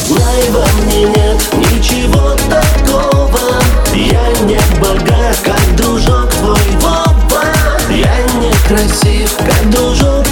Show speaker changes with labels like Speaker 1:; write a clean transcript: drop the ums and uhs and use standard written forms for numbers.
Speaker 1: Знай, во мне нет ничего такого. Я не богат, как дружок твой Вова. Я не красив, как дружок